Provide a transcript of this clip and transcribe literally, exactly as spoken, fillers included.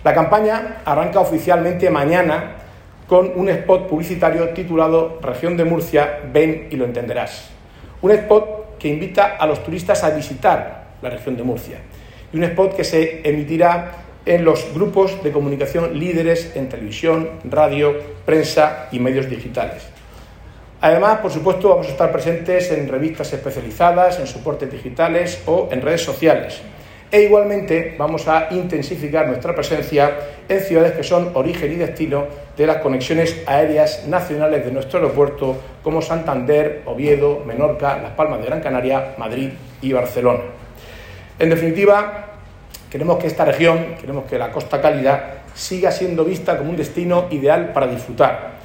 La campaña arranca oficialmente mañana con un spot publicitario titulado Región de Murcia, ven y lo entenderás. Un spot que invita a los turistas a visitar la región de Murcia y un spot que se emitirá en los grupos de comunicación líderes en televisión, radio, prensa y medios digitales. Además, por supuesto, vamos a estar presentes en revistas especializadas, en soportes digitales o en redes sociales. E igualmente vamos a intensificar nuestra presencia en ciudades que son origen y destino de las conexiones aéreas nacionales de nuestro aeropuerto, como Santander, Oviedo, Menorca, Las Palmas de Gran Canaria, Madrid y Barcelona. En definitiva, queremos que esta región, queremos que la Costa Cálida siga siendo vista como un destino ideal para disfrutar,